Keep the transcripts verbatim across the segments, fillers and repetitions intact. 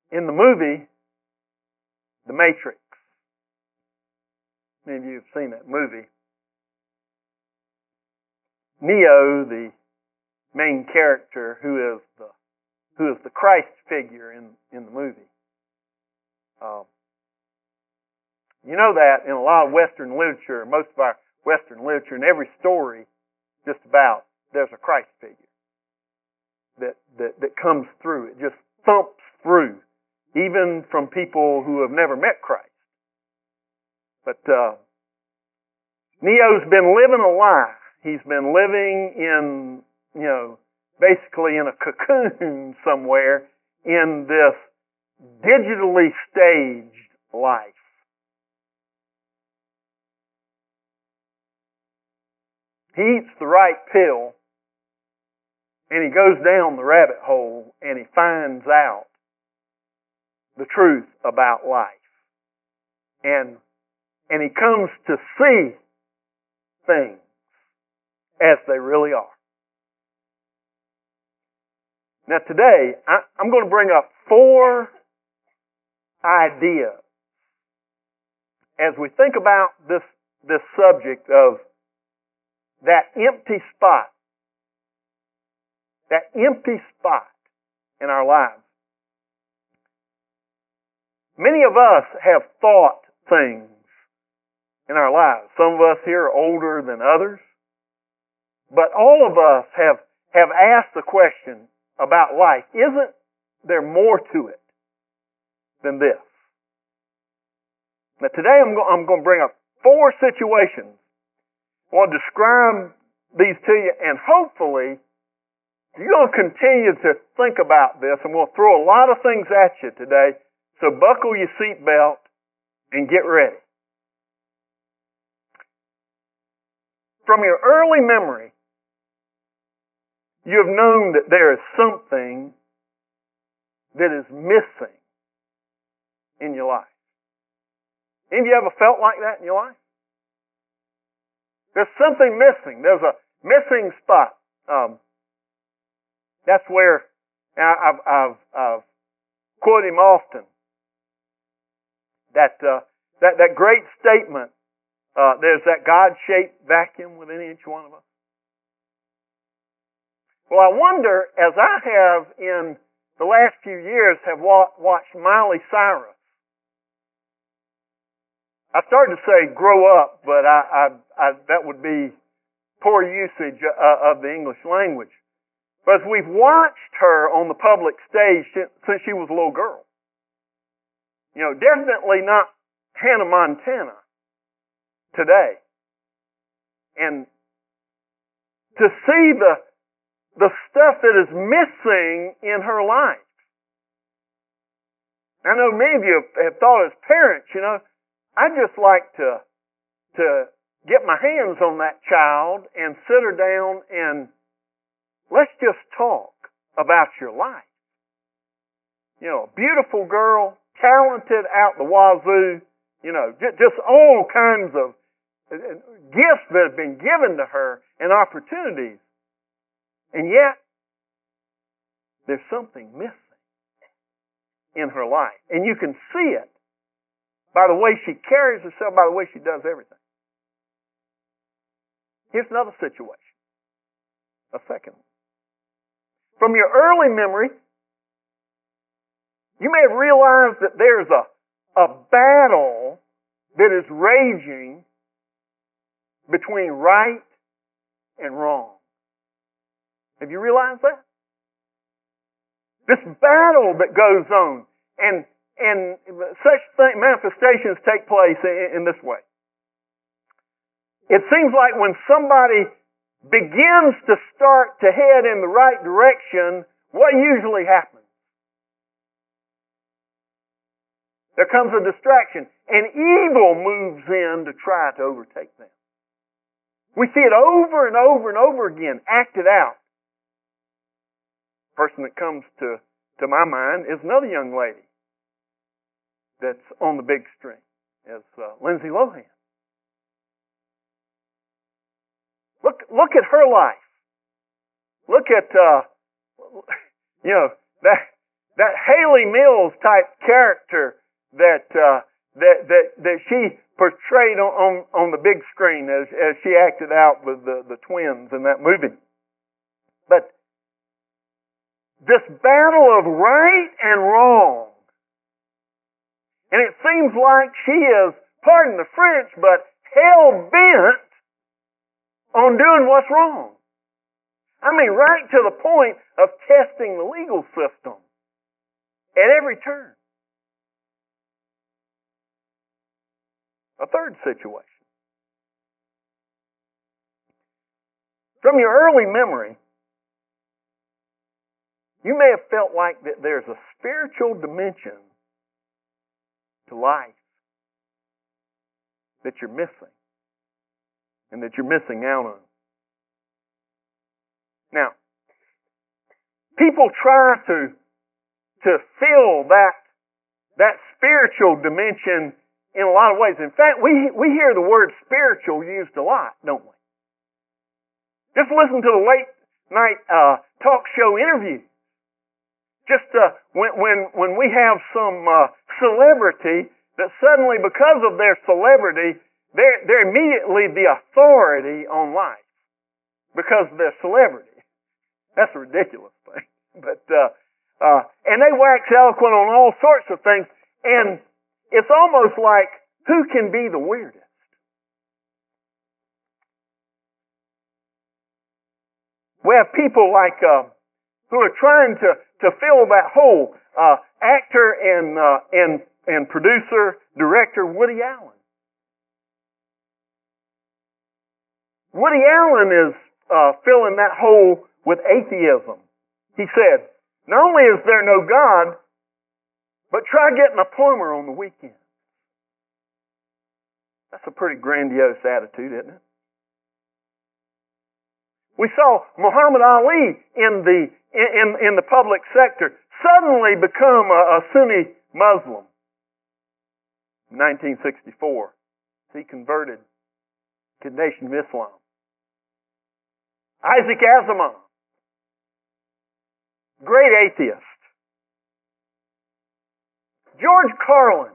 in the movie The Matrix. Many of you have seen that movie. Neo, the main character, who is the who is the Christ figure in in the movie. Um, you know that in a lot of Western literature, most of our Western literature, in every story, just about, there's a Christ figure that that that comes through. It just thumps through, even from people who have never met Christ. But uh, Neo's been living a lie. He's been living in, you know, basically in a cocoon somewhere in this digitally staged life. He eats the right pill, and he goes down the rabbit hole, and he finds out the truth about life. And, and he comes to see things as they really are. Now today, I, I'm going to bring up four ideas as we think about this, this subject of that empty spot, that empty spot in our lives. Many of us have thought things in our lives. Some of us here are older than others, but all of us have, have asked the question about life. Isn't there more to it than this? Now today I'm, go- I'm going to bring up four situations. I want to describe these to you, and hopefully you're going to continue to think about this, and we'll throw a lot of things at you today, so buckle your seatbelt and get ready. From your early memory, you have known that there is something that is missing in your life. Any of you ever felt like that in your life? There's something missing. There's a missing spot. Um, that's where I've, I've, I've quoted him often. That uh, that that great statement. Uh, there's that God-shaped vacuum within each one of us. Well, I wonder, as I have in the last few years, have watched Miley Cyrus. I started to say grow up, but I, I, I, that would be poor usage uh, of the English language. But as we've watched her on the public stage since she was a little girl, you know, definitely not Hannah Montana today. And to see the the stuff that is missing in her life. I know many of you have, have thought as parents, you know, I'd just like to, to get my hands on that child and sit her down and let's just talk about your life. You know, a beautiful girl, talented out the wazoo, you know, just, just all kinds of gifts that have been given to her and opportunities. And yet, there's something missing in her life. And you can see it by the way she carries herself, by the way she does everything. Here's another situation. A second one. From your early memory, you may have realized that there's a, a battle that is raging between right and wrong. Have you realized that? This battle that goes on, and and such thing, manifestations take place in, in this way. It seems like when somebody begins to start to head in the right direction, what usually happens? There comes a distraction, and evil moves in to try to overtake them. We see it over and over and over again, acted out. Person that comes to, to my mind is another young lady that's on the big screen, is uh, Lindsay Lohan. Look, look at her life. Look at, uh, you know, that that Haley Mills type character that uh, that that that she portrayed on, on, on the big screen as as she acted out with the, the twins in that movie. But this battle of right and wrong, and it seems like she is, pardon the French, but hell bent on doing what's wrong. I mean, right to the point of testing the legal system at every turn. A third situation. From your early memory, you may have felt like that there's a spiritual dimension to life that you're missing and that you're missing out on. Now, people try to, to fill that, that spiritual dimension in a lot of ways. In fact, we, we hear the word spiritual used a lot, don't we? Just listen to the late night uh, talk show interviews. Just uh, when, when, when we have some uh, celebrity that suddenly, because of their celebrity, they're, they're immediately the authority on life because of their celebrity. That's a ridiculous thing. But uh, uh, and they wax eloquent on all sorts of things, and it's almost like, who can be the weirdest? We have people like uh, who are trying to, to fill that hole. Uh, actor and uh, and and producer, director Woody Allen. Woody Allen is uh, filling that hole with atheism. He said, not only is there no God, but try getting a plumber on the weekend. That's a pretty grandiose attitude, isn't it? We saw Muhammad Ali in the in, in the public sector suddenly become a, a Sunni Muslim. In nineteen sixty-four, he converted to the Nation of Islam. Isaac Asimov, great atheist. George Carlin,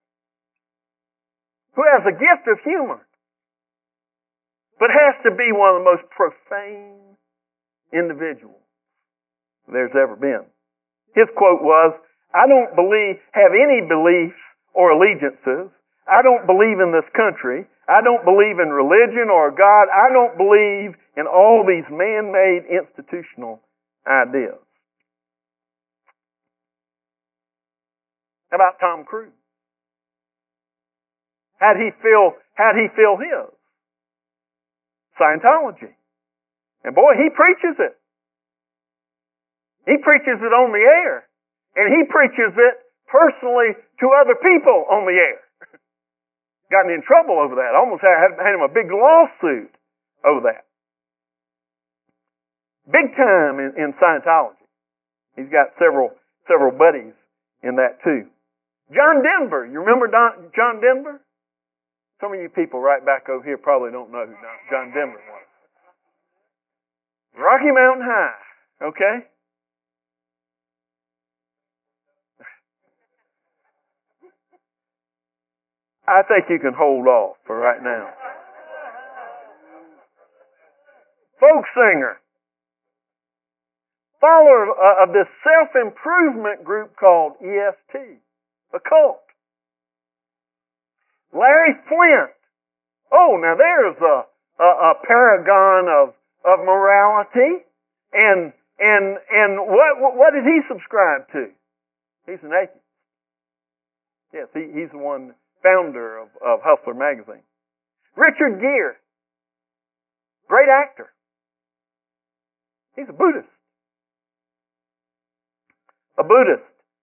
who has a gift of humor, but has to be one of the most profane individuals there's ever been. His quote was, "I don't believe, have any beliefs or allegiances. I don't believe in this country. I don't believe in religion or God. I don't believe in all these man-made institutional ideas." How about Tom Cruise? How'd he feel, how'd he feel his? Scientology. And boy, he preaches it. He preaches it on the air. And he preaches it personally to other people on the air. Gotten in trouble over that. Almost had, had him a big lawsuit over that. Big time in, in Scientology. He's got several several buddies in that too. John Denver. You remember Don, John Denver? Some of you people right back over here probably don't know who John Denver was. Rocky Mountain High. Okay? I think you can hold off for right now. Folk singer. Follower of this self-improvement group called E S T. A cult. Larry Flint. Oh, now there's a, a, a paragon of, of morality. And and and what what did he subscribe to? He's an atheist. Yes, he, he's the one founder of, of Hustler magazine. Richard Gere. Great actor. He's a Buddhist. A Buddhist.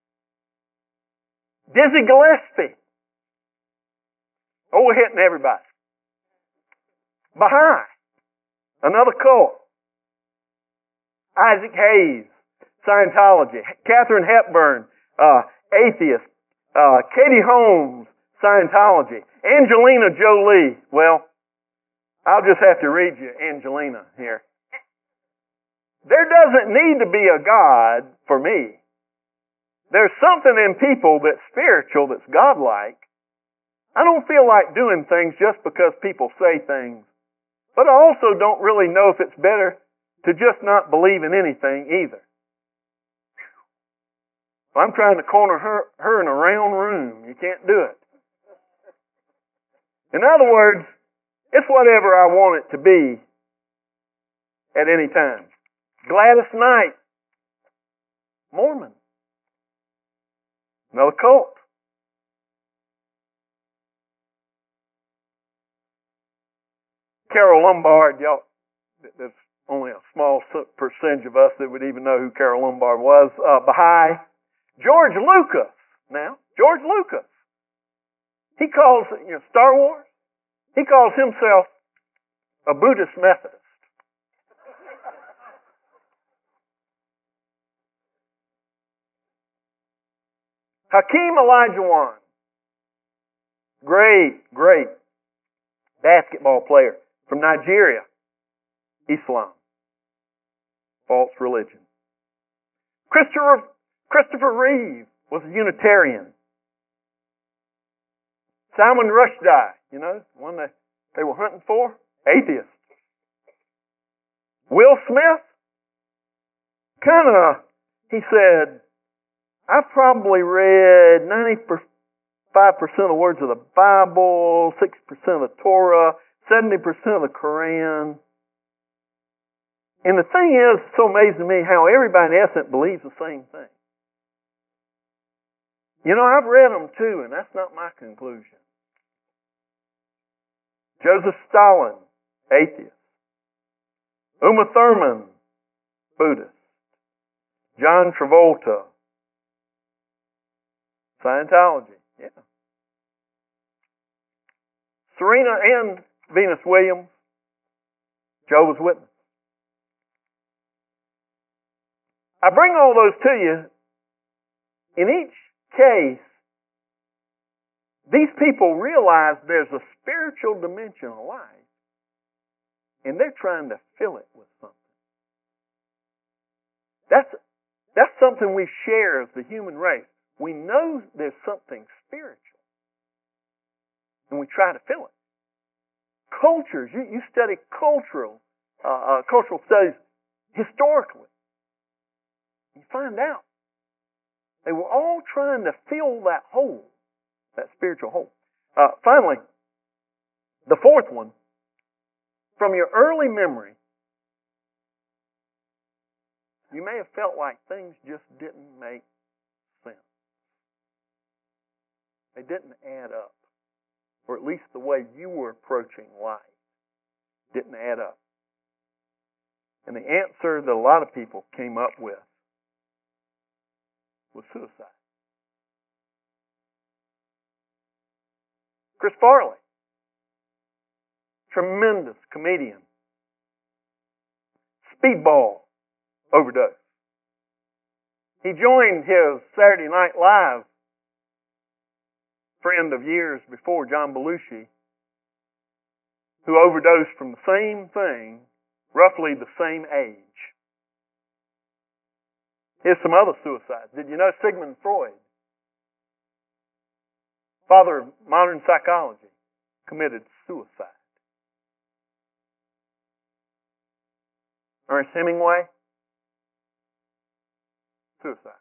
Dizzy Gillespie. Oh, we're hitting everybody. Baha'i. Another cult. Isaac Hayes. Scientology. Katharine Hepburn. Uh, atheist. Uh, Katie Holmes. Scientology. Angelina Jolie. Well, I'll just have to read you Angelina here. There doesn't need to be a God for me there's something in people that's spiritual, that's godlike. I don't feel like doing things just because people say things. But I also don't really know if it's better to just not believe in anything either. I'm trying to corner her, her in a round room. You can't do it. In other words, it's whatever I want it to be at any time. Gladys Knight, Mormon. Another cult. Carol Lombard, y'all, there's only a small percentage of us that would even know who Carol Lombard was. Uh, Baha'i. George Lucas, now, George Lucas. He calls, you know, Star Wars, he calls himself a Buddhist Methodist. Hakeem Olajuwon, great, great basketball player from Nigeria, Islam, false religion. Christopher, Christopher Reeve was a Unitarian. Salman Rushdie, you know, one that they were hunting for, atheist. Will Smith, kind of, he said, I've probably read ninety-five percent of the words of the Bible, sixty percent of the Torah, seventy percent of the Quran. And the thing is, it's so amazing to me how everybody in essence believes the same thing. You know, I've read them too, and that's not my conclusion. Joseph Stalin, atheist. Uma Thurman, Buddhist. John Travolta, Scientology, yeah. Serena and Venus Williams, Jehovah's Witness. I bring all those to you. In each case, these people realize there's a spiritual dimension of life, and they're trying to fill it with something. That's, that's something we share as the human race. We know there's something spiritual, and we try to fill it. Cultures, you, you study cultural, uh, uh, cultural studies historically. You find out they were all trying to fill that hole, that spiritual hole. Uh, finally, the fourth one, from your early memory, you may have felt like things just didn't make sense. They didn't add up. Or at least the way you were approaching life didn't add up. And the answer that a lot of people came up with was suicide. Chris Farley, tremendous comedian, speedball overdose. He joined his Saturday Night Live friend of years before, John Belushi, who overdosed from the same thing, roughly the same age. Here's some other suicides. Did you know Sigmund Freud, father of modern psychology, committed suicide? Ernest Hemingway, suicide.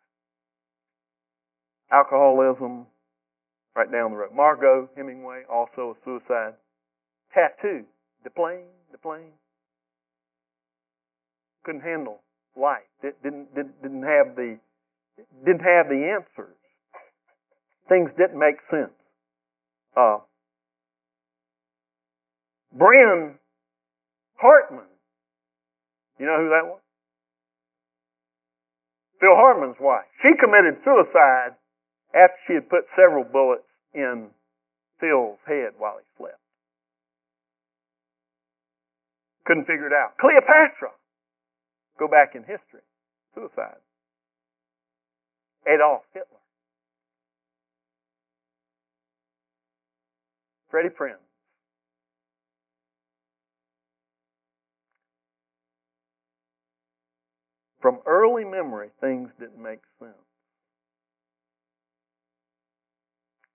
Alcoholism, right down the road. Margot Hemingway, also a suicide. Tattoo, Deplane, Deplane. Couldn't handle life. Didn't, didn't, didn't have the didn't have the answers. Things didn't make sense. Uh, Bryn Hartman. You know who that was? Phil Hartman's wife. She committed suicide after she had put several bullets in Phil's head while he slept. Couldn't figure it out. Cleopatra. Go back in history. Suicide. Adolf Hitler. Freddie Prinze. From early memory, things didn't make sense.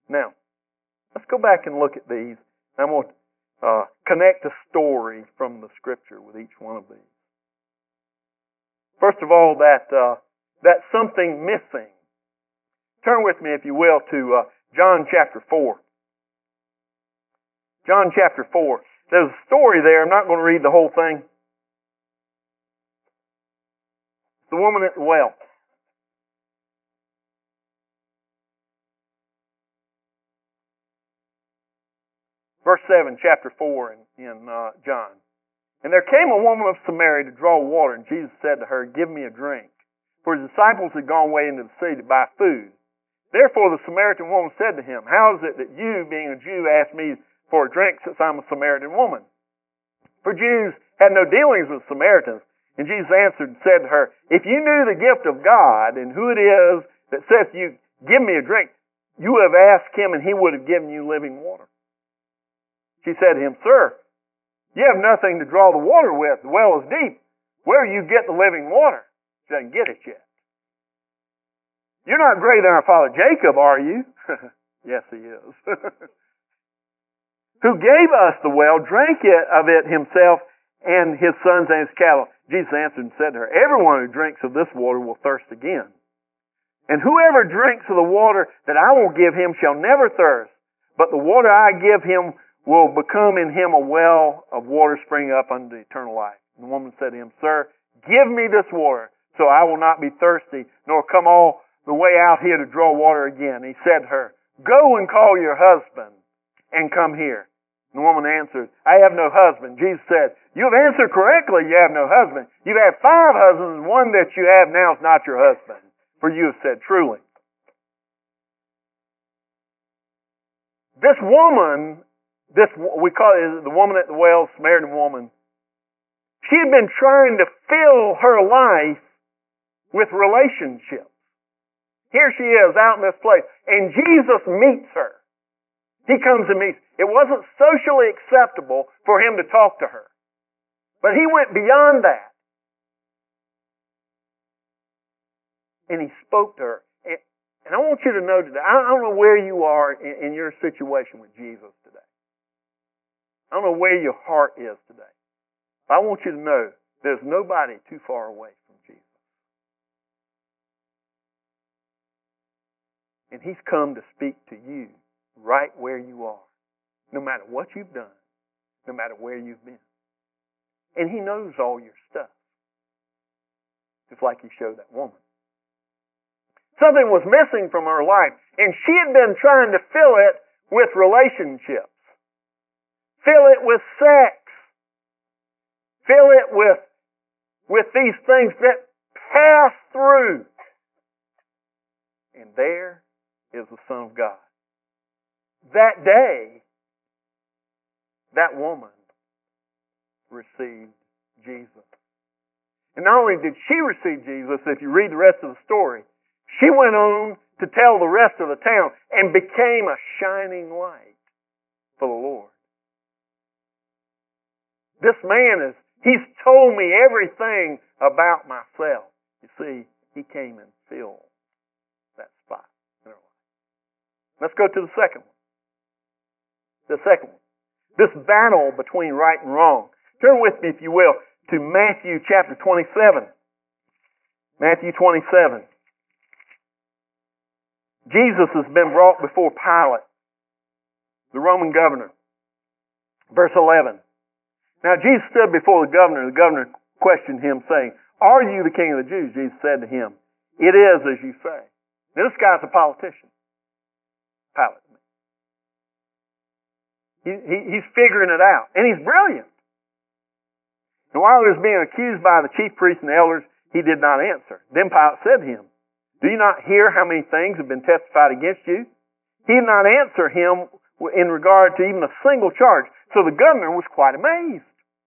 Now, let's go back and look at these. I'm going to uh, connect a story from the Scripture with each one of these. First of all, that uh, that something missing. Turn with me, if you will, to uh, John chapter four. John chapter four. There's a story there. I'm not going to read the whole thing. The woman at the well. Verse seven, chapter four in, in uh, John. And there came a woman of Samaria to draw water, and Jesus said to her, "Give me a drink." For his disciples had gone away into the city to buy food. Therefore the Samaritan woman said to him, "How is it that you, being a Jew, ask me for a drink, since I'm a Samaritan woman?" For Jews had no dealings with Samaritans. And Jesus answered and said to her, "If you knew the gift of God, and who it is that says to you, 'Give me a drink,' you would have asked him, and he would have given you living water." She said to him, "Sir, you have nothing to draw the water with. The well is deep. Where do you get the living water?" She doesn't get it yet. "You're not greater than our father Jacob, are you?" Yes, he is. "Who gave us the well, drank it of it himself, and his sons and his cattle." Jesus answered and said to her, "Everyone who drinks of this water will thirst again. And whoever drinks of the water that I will give him shall never thirst. But the water I give him will become in him a well of water springing up unto eternal life." And the woman said to him, "Sir, give me this water, so I will not be thirsty, nor come all the way out here to draw water again." He said to her, "Go and call your husband, and come here." And the woman answered, "I have no husband." Jesus said, "You have answered correctly, you have no husband. You've had five husbands, and one that you have now is not your husband. For you have said truly." This woman, this we call it the woman at the well, Samaritan woman, she had been trying to fill her life with relationships. Here she is out in this place, and Jesus meets her. He comes and meets. It wasn't socially acceptable for him to talk to her. But he went beyond that. And he spoke to her. And, and I want you to know today, I don't know where you are in, in your situation with Jesus today. I don't know where your heart is today. But I want you to know there's nobody too far away from Jesus. And he's come to speak to you right where you are, no matter what you've done, no matter where you've been. And he knows all your stuff, just like he showed that woman. Something was missing from her life, and she had been trying to fill it with relationships. Fill it with sex. Fill it with, with these things that pass through. And there is the Son of God. That day, that woman received Jesus. And not only did she receive Jesus, if you read the rest of the story, she went on to tell the rest of the town and became a shining light for the Lord. This man is, he's told me everything about myself. You see, he came and filled that spot in her life. Let's go to the second one. The second one. This battle between right and wrong. Turn with me, if you will, to Matthew chapter twenty-seven. Matthew twenty-seven. Jesus has been brought before Pilate, the Roman governor. Verse eleven. Now Jesus stood before the governor. The governor questioned him, saying, "Are you the king of the Jews?" Jesus said to him, "It is as you say." Now this guy's a politician. Pilate. He, he, he's figuring it out. And he's brilliant. And while he was being accused by the chief priests and the elders, he did not answer. Then Pilate said to him, "Do you not hear how many things have been testified against you?" He did not answer him in regard to even a single charge. So the governor was quite amazed.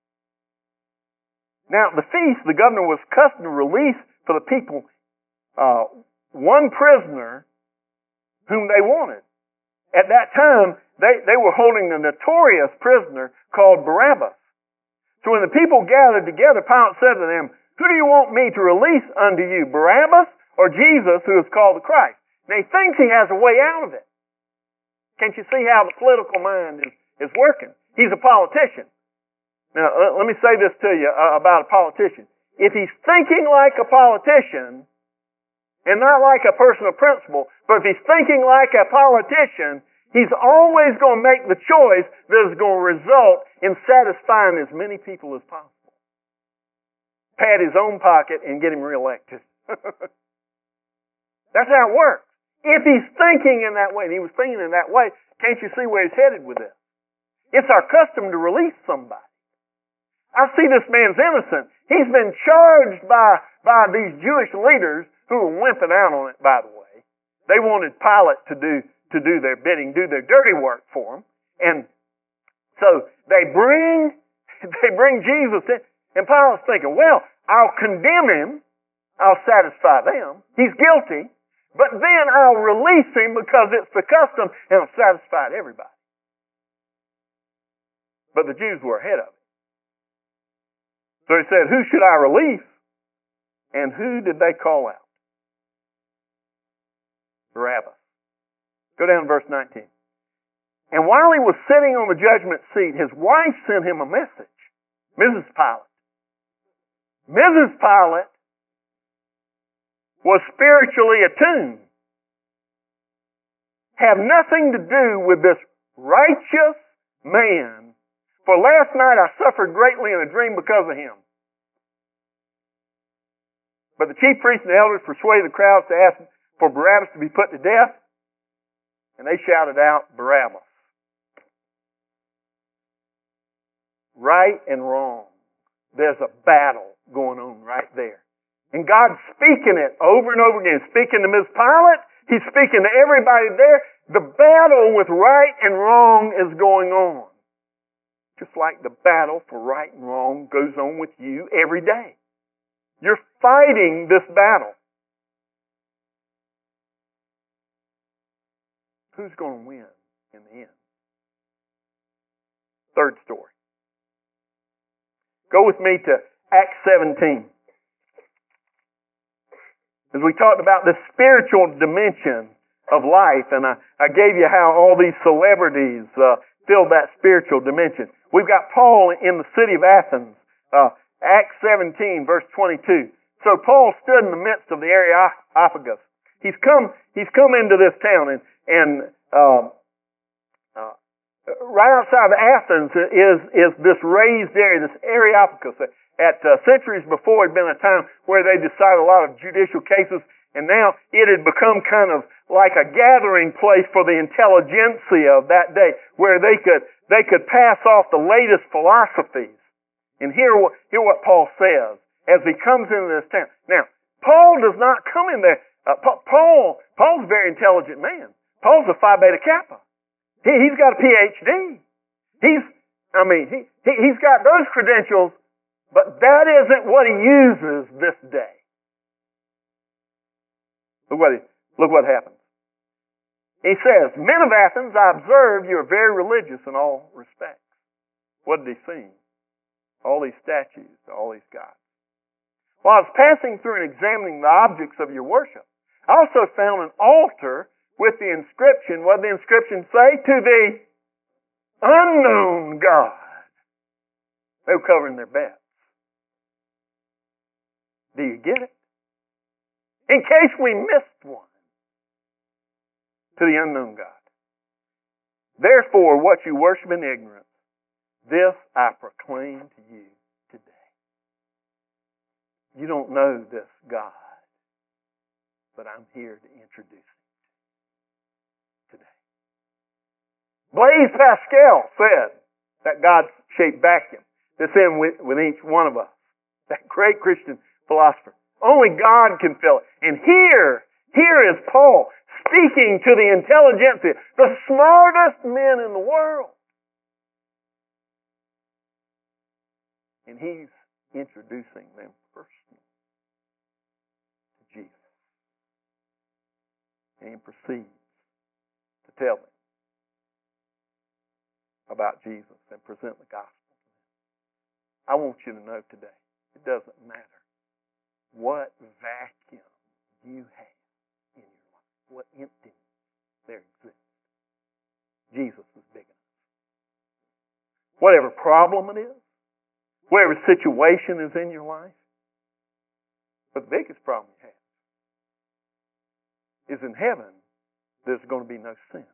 Now, at the feast, the governor was accustomed to release for the people uh, one prisoner whom they wanted. At that time, they, they were holding a notorious prisoner called Barabbas. So when the people gathered together, Pilate said to them, "Who do you want me to release unto you, Barabbas or Jesus, who is called the Christ?" Now he thinks he has a way out of it. Can't you see how the political mind is, is working? He's a politician. Now, uh, let me say this to you uh, about a politician. If he's thinking like a politician, and not like a person of principle, but if he's thinking like a politician, he's always going to make the choice that is going to result in satisfying as many people as possible. Pat his own pocket and get him reelected. That's how it works. If he's thinking in that way, and he was thinking in that way, can't you see where he's headed with this? It's our custom to release somebody. I see this man's innocent. He's been charged by, by these Jewish leaders who were wimping out on it, by the way. They wanted Pilate to do, to do their bidding, do their dirty work for them. And so they bring, they bring Jesus in, and Pilate's thinking, well, I'll condemn him. I'll satisfy them. He's guilty. But then I'll release him because it's the custom and I'll satisfy everybody. But the Jews were ahead of him. So he said, who should I release? And who did they call out? Barabbas. Go down to verse nineteen. And while he was sitting on the judgment seat, his wife sent him a message. Missus Pilate. Missus Pilate was spiritually attuned. Have nothing to do with this righteous man. For last night I suffered greatly in a dream because of him. But the chief priests and the elders persuaded the crowds to ask for Barabbas to be put to death. And they shouted out, Barabbas. Right and wrong. There's a battle going on right there. And God's speaking it over and over again. Speaking to Miz Pilate. He's speaking to everybody there. The battle with right and wrong is going on. Just like the battle for right and wrong goes on with you every day. You're fighting this battle. Who's going to win in the end? Third story. Go with me to Acts seventeen. As we talked about the spiritual dimension of life, and I, I gave you how all these celebrities uh, fill that spiritual dimension. We've got Paul in the city of Athens, uh, Acts seventeen, verse twenty-two. So Paul stood in the midst of the Areopagus. He's come, he's come into this town, and, and uh, uh, right outside of Athens is, is this raised area, this Areopagus. At uh, centuries before, it had been a time where they decided a lot of judicial cases, and now it had become kind of like a gathering place for the intelligentsia of that day, where they could they could pass off the latest philosophies. And hear what hear what Paul says as he comes into this town. Now, Paul does not come in there. Uh, Paul Paul's a very intelligent man. Paul's a Phi Beta Kappa. He, he's got a P H D. He's I mean he, he he's got those credentials. But that isn't what he uses this day. Look what, he, look what happens. He says, men of Athens, I observe you are very religious in all respects. What did he see? All these statues, all these gods. While I was passing through and examining the objects of your worship, I also found an altar with the inscription. What did the inscription say? To the unknown God. They were covering their beds. Do you get it? In case we missed one. To the unknown God. Therefore, what you worship in ignorance, this I proclaim to you today. You don't know this God, but I'm here to introduce him today. Blaise Pascal said, that God-shaped vacuum that's in with, with each one of us, that great Christian philosopher. Only God can fill it. And here, here is Paul speaking to the intelligentsia, the smartest men in the world. And he's introducing them personally to Jesus. And he proceeds to tell them about Jesus and present the gospel to them. I want you to know today, it doesn't matter what vacuum you have in your life, what emptiness there exists. whatever problem it is, whatever situation is in your life. But the biggest problem you have is in heaven, there's going to be no sin.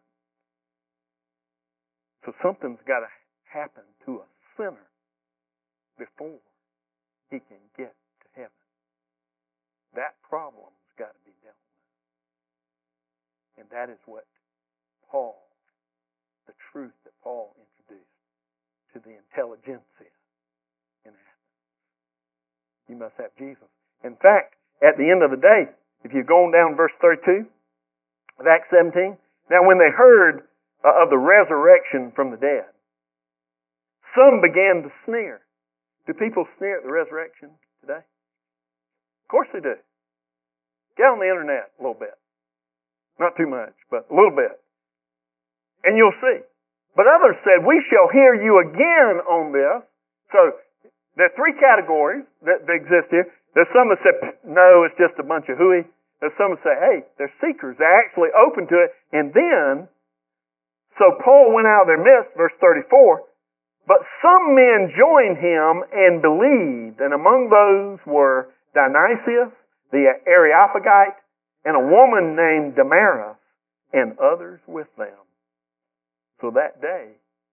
So something's got to happen to a sinner before he can get to heaven. That problem's got to be dealt with. And that is what Paul, the truth that Paul introduced to the intelligentsia in Athens. You must have Jesus. In fact, at the end of the day, if you go on down verse thirty-two of Acts seventeen, now when they heard uh, of the resurrection from the dead, some began to sneer. Do people sneer at the resurrection today? Of course they do. Get on the internet a little bit. Not too much, but a little bit. And you'll see. But others said, we shall hear you again on this. So there are three categories that, that exist here. There's some that say, no, it's just a bunch of hooey. There's some that say, hey, they're seekers. They're actually open to it. And then, so Paul went out of their midst, verse thirty-four, but some men joined him and believed, and among those were Dionysius, the Areopagite, and a woman named Damaris, and others with them. So that day,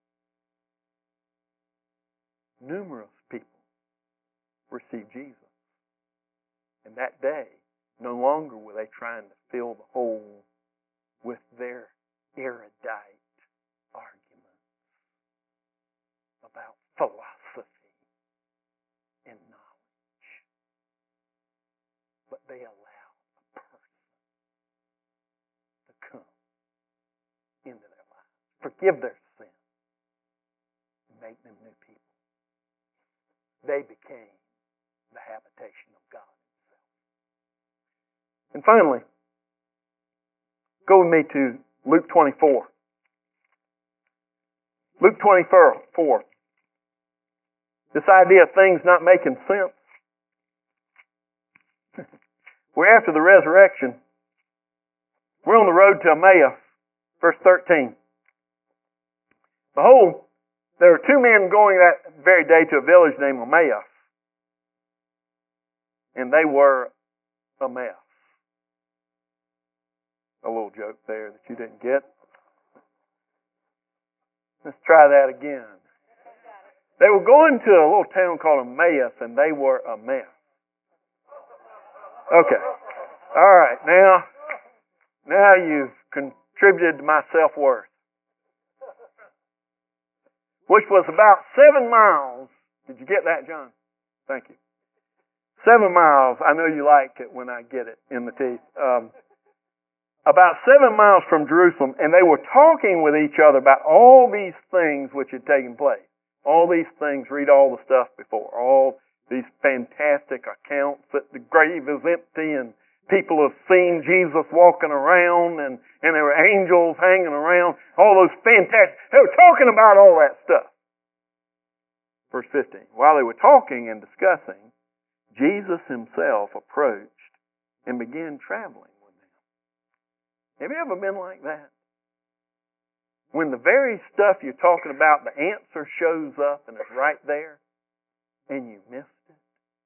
numerous people received Jesus. And that day, no longer were they trying to fill the hole with their erudite arguments about philosophy and knowledge. But they allowed a person to come into their lives, forgive their sin, and make them new people. They became the habitation of God himself. And finally, go with me to Luke twenty-four. Luke twenty-four. This idea of things not making sense. We're after the resurrection. We're on the road to Emmaus, verse thirteen. Behold, there were two men going that very day to a village named Emmaus. And they were a mess. A little joke there that you didn't get. Let's try that again. They were going to a little town called Emmaus, and they were a mess. Okay. All right. Now, now you've contributed to my self-worth. Which was about seven miles. Did you get that, John? Thank you. Seven miles. I know you like it when I get it in the teeth. Um, about seven miles from Jerusalem, and they were talking with each other about all these things which had taken place. All these things, read all the stuff before. All these fantastic accounts that the grave is empty and people have seen Jesus walking around and, and there were angels hanging around. All those fantastic, they were talking about all that stuff. Verse fifteen, while they were talking and discussing, Jesus himself approached and began traveling with them. Have you ever been like that? When the very stuff you're talking about, the answer shows up and it's right there, and you missed it.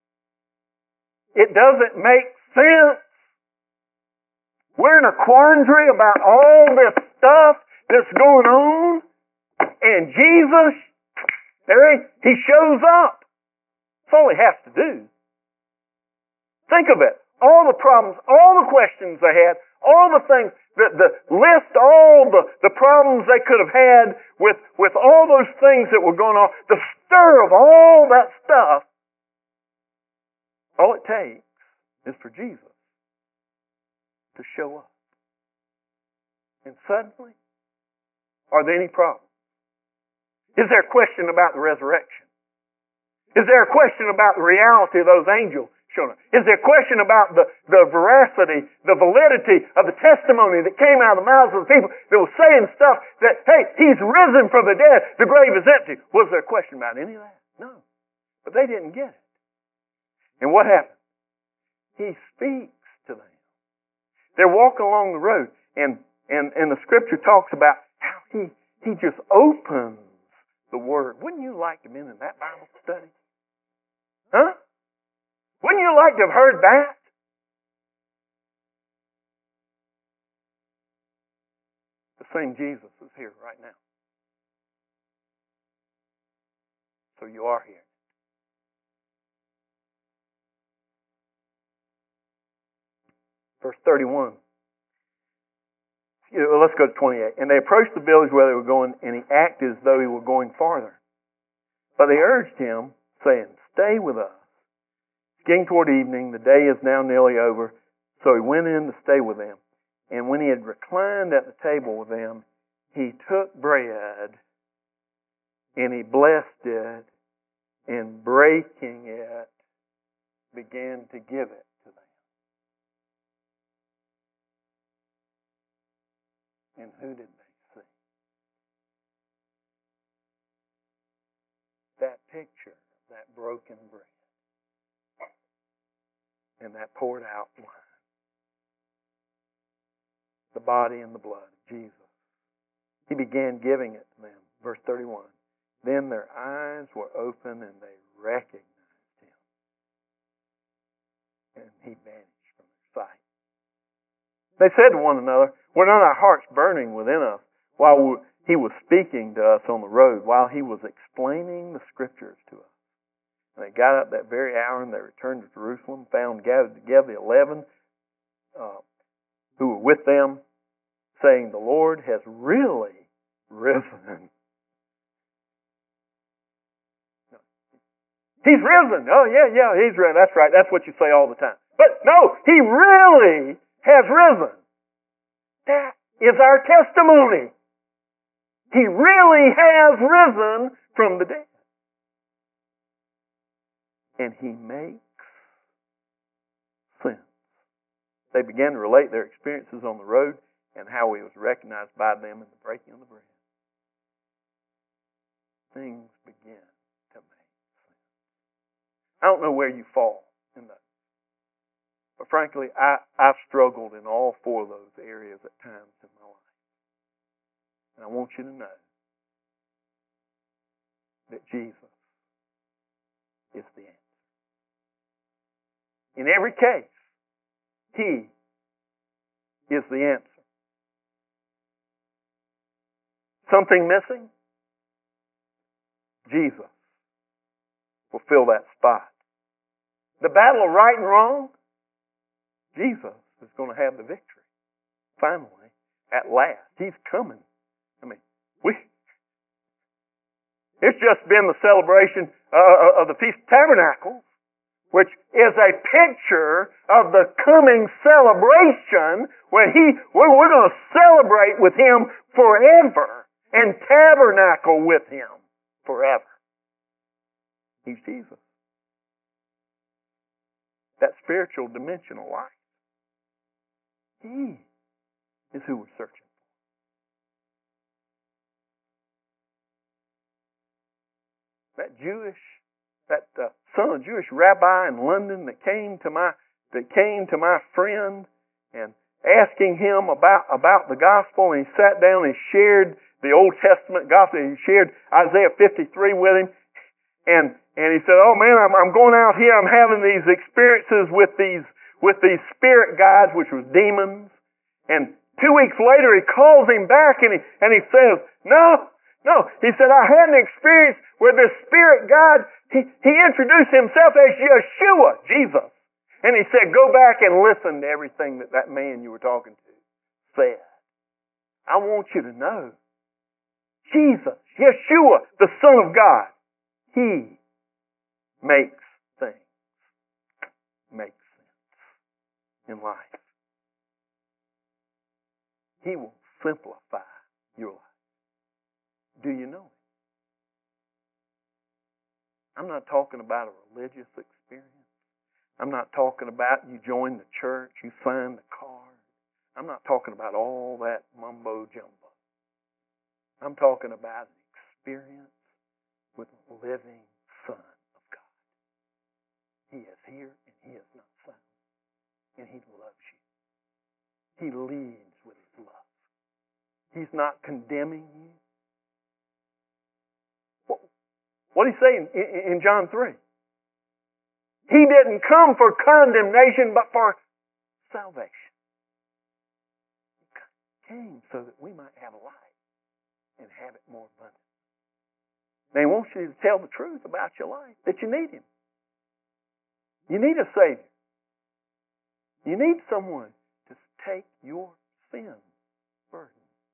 It doesn't make sense. We're in a quandary about all this stuff that's going on, and Jesus, there he, he shows up. That's all he has to do. Think of it. All the problems, all the questions they had, all the things, the, the list, all the, the problems they could have had with, with all those things that were going on, the stir of all that stuff, all it takes is for Jesus to show up. And suddenly, are there any problems? Is there a question about the resurrection? Is there a question about the reality of those angels showing up? Is there a question about the, the veracity, the validity of the testimony that came out of the mouths of the people that were saying stuff that, hey, he's risen from the dead, the grave is empty? Was there a question about any of that? No. But they didn't get it. And what happened? He speaks to them. They're walking along the road, and, and, and the scripture talks about how he, he just opens the Word. Wouldn't you like to have been in that Bible study? Huh? Wouldn't you like to have heard that? The same Jesus is here right now. So you are here. Verse thirty-one. Let's go to twenty-eight. And they approached the village where they were going, and he acted as though he were going farther. But they urged him, saying, "Stay with us. It's getting toward evening. The day is now nearly over." So he went in to stay with them. And when he had reclined at the table with them, he took bread, and he blessed it, and breaking it, began to give it to them. And who did they see? That picture of that broken bread and that poured out wine. The body and the blood of Jesus. He began giving it to them. Verse thirty-one. Then their eyes were open and they recognized him. And he vanished from their sight. They said to one another, "Were not our hearts burning within us while he was speaking to us on the road, while he was explaining the Scriptures to us?" And they got up that very hour and they returned to Jerusalem, found gathered together the eleven uh, who were with them, saying, "The Lord has really risen." He's risen. Oh, yeah, yeah, he's risen. That's right. That's what you say all the time. But no, he really has risen. That is our testimony. He really has risen from the dead. And he makes sense. They began to relate their experiences on the road and how he was recognized by them in the breaking of the bread. Things begin to make sense. I don't know where you fall in that. But frankly, I, I've struggled in all four of those areas at times in my life. And I want you to know that Jesus is the answer. In every case, he is the answer. Something missing? Jesus will fill that spot. The battle of right and wrong? Jesus is going to have the victory. Finally, at last. He's coming. I mean, we... It's just been the celebration uh, of the Feast of Tabernacles, which is a picture of the coming celebration when he, we're, we're going to celebrate with him forever and tabernacle with him forever. He's Jesus. That spiritual dimension of life. He is who we're searching for. That Jewish, that uh, son of a Jewish rabbi in London that came to my that came to my friend and asking him about about the gospel, and he sat down and shared the Old Testament gospel, and he shared Isaiah fifty-three with him, and and he said, "Oh man, I'm I'm going out here. I'm having these experiences with these with these spirit guides, which was demons." And two weeks later, he calls him back and he and he says, "No, no." He said, "I had an experience where this spirit guide, he he introduced himself as Yeshua, Jesus, and he said, go back and listen to everything that that man you were talking to said. I want you to know, Jesus, Yeshua, the Son of God, he makes things make sense in life. He will simplify your life. Do you know it? I'm not talking about a religious experience. I'm not talking about you join the church, you sign the card. I'm not talking about all that mumbo jumbo. I'm talking about an experience with the living Son of God. He is here and he is not silent. And he loves you. He leads with his love. He's not condemning you. What did he say in, in, in John three? He didn't come for condemnation, but for salvation. He came so that we might have life and have it more abundantly. Now, he wants you to tell the truth about your life, that you need Him. You need a Savior. You need someone to take your sin burden.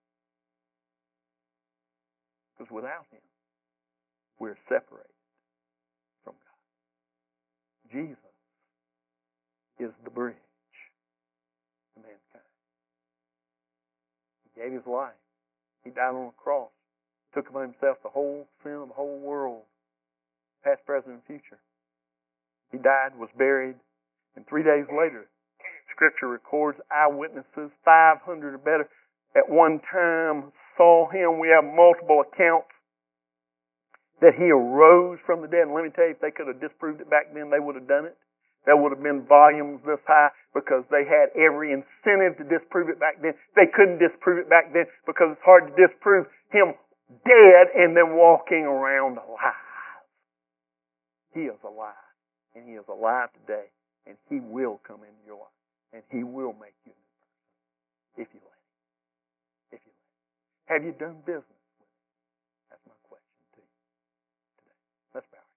Because without Him, we're separated from God. Jesus is the bridge to mankind. He gave His life. He died on a cross. Took upon Himself the whole sin of the whole world, past, present, and future. He died, was buried, and three days later, Scripture records eyewitnesses, five hundred or better, at one time saw Him. We have multiple accounts that He arose from the dead. And let me tell you, if they could have disproved it back then, they would have done it. There would have been volumes this high because they had every incentive to disprove it back then. They couldn't disprove it back then because it's hard to disprove Him dead and then walking around alive. He is alive. And He is alive today. And He will come into your life. And He will make you a new person. If you let Him. If you let Him. Have you done business with Him? That's my question to you today. Let's bow.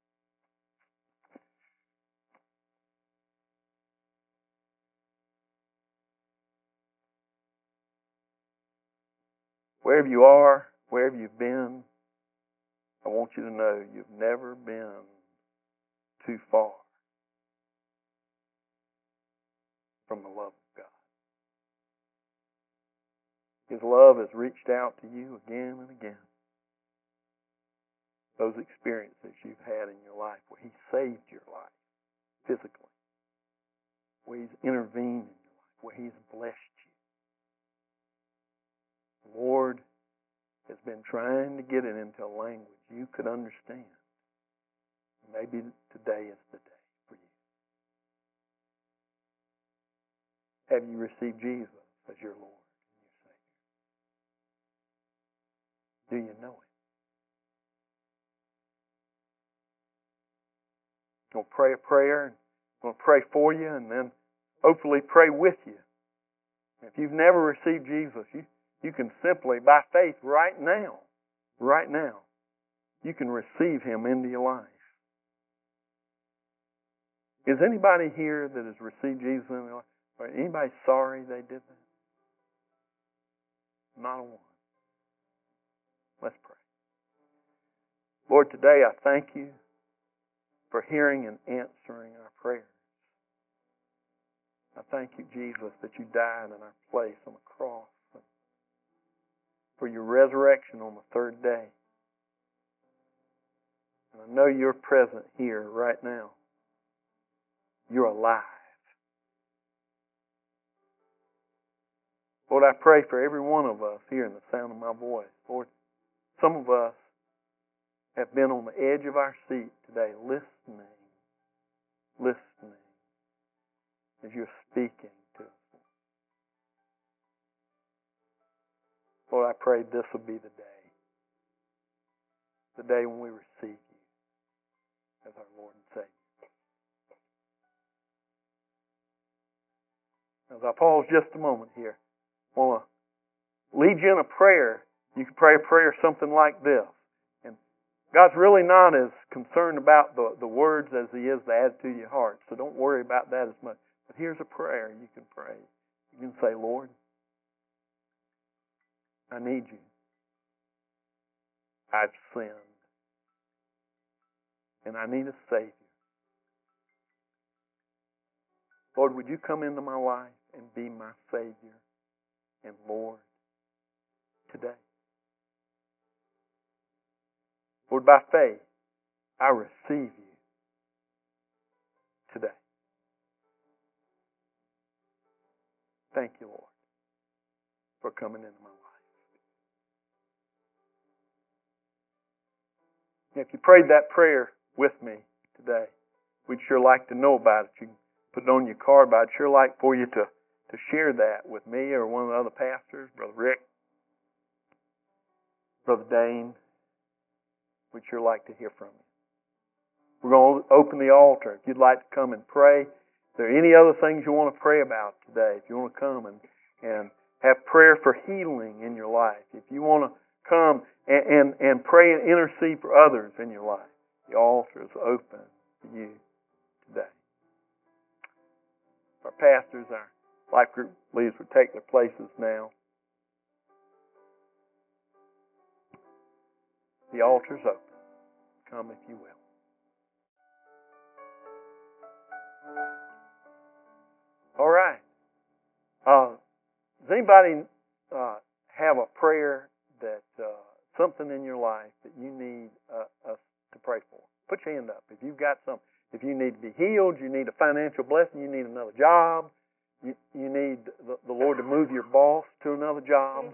Wherever you are, wherever you've been, I want you to know you've never been too far from the love of God. His love has reached out to you again and again. Those experiences you've had in your life where He saved your life physically, where He's intervened in your life, where He's blessed you. The Lord has been trying to get it into a language you could understand. Maybe today is the day for you. Have you received Jesus as your Lord and your Savior? Do you know Him? I'm going to pray a prayer. I'm going to pray for you and then hopefully pray with you. If you've never received Jesus, you, you can simply, by faith right now, right now, you can receive Him into your life. Is anybody here that has received Jesus in their life? Or anybody sorry they did that? Not a one. Let's pray. Lord, today I thank You for hearing and answering our prayers. I thank You, Jesus, that You died in our place on the cross, and for Your resurrection on the third day. And I know You're present here right now. You're alive. Lord, I pray for every one of us here in the sound of my voice. Lord, some of us have been on the edge of our seat today, listening, listening as You're speaking to us. Lord, I pray this will be the day, the day when we receive You as our Lord and Savior. As I pause just a moment here, I want to lead you in a prayer. You can pray a prayer something like this. And God's really not as concerned about the, the words as He is the attitude of your heart. So don't worry about that as much. But here's a prayer you can pray. You can say, Lord, I need You. I've sinned. And I need a Savior. Lord, would You come into my life and be my Savior and Lord today? Lord, by faith, I receive You today. Thank You, Lord, for coming into my life. If you prayed that prayer with me today, we'd sure like to know about it. You can put it on your card, but I'd sure like for you to, to share that with me or one of the other pastors, Brother Rick, Brother Dane, we'd sure like to hear from you. We're going to open the altar. If you'd like to come and pray, if there are any other things you want to pray about today, if you want to come and, and have prayer for healing in your life, if you want to come and, and, and pray and intercede for others in your life, the altar is open to you today. Our pastors, our life group leaders would take their places now. The altar's open. Come if you will. All right. Uh, does anybody uh, have a prayer that uh, something in your life that you need uh, us to pray for? Put your hand up. If you've got something, if you need to be healed, you need a financial blessing, you need another job, you, you need the, the Lord to move your boss to another job.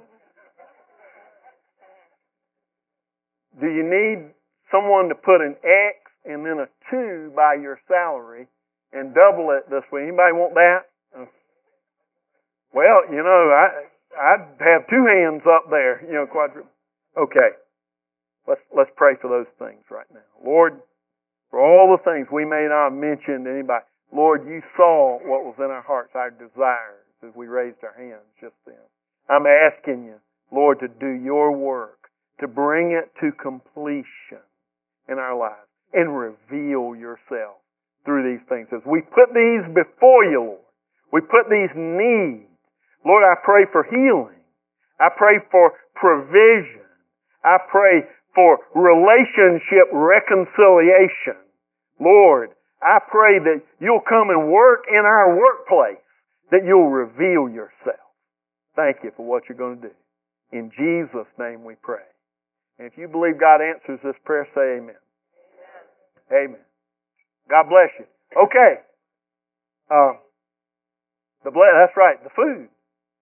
Do you need someone to put an X and then a two by your salary and double it this way? Anybody want that? Uh, well, you know, I I'd have two hands up there, you know, quadruple. Okay. Let's let's pray for those things right now. Lord, for all the things we may not have mentioned to anybody, Lord, you saw what was in our hearts, our desires, as we raised our hands just then. I'm asking you, Lord, to do your work, to bring it to completion in our lives, and reveal yourself through these things. As we put these before you, Lord, we put these needs. Lord, I pray for healing. I pray for provision. I pray for relationship reconciliation. Lord, I pray that you'll come and work in our workplace, that you'll reveal yourself. Thank you for what you're going to do. In Jesus' name we pray. And if you believe God answers this prayer, say amen. Amen. Amen. God bless you. Okay. Uh, the ble- that's right, the food.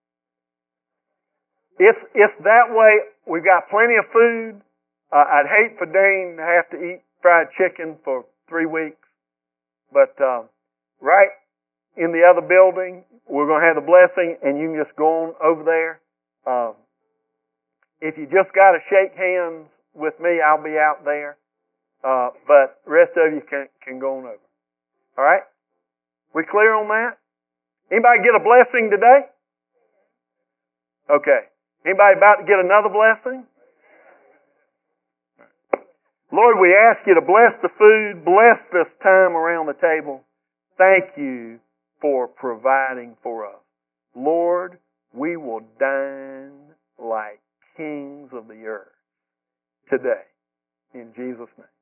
If, if that way, we've got plenty of food. Uh, I'd hate for Dane to have to eat fried chicken for three weeks. But uh, right in the other building, we're going to have the blessing, and you can just go on over there. Uh, if you just got to shake hands with me, I'll be out there. Uh, but the rest of you can, can go on over. All right? We clear on that? Anybody get a blessing today? Okay. Anybody about to get another blessing? Lord, we ask you to bless the food, bless this time around the table. Thank you for providing for us. Lord, we will dine like kings of the earth today. In Jesus' name.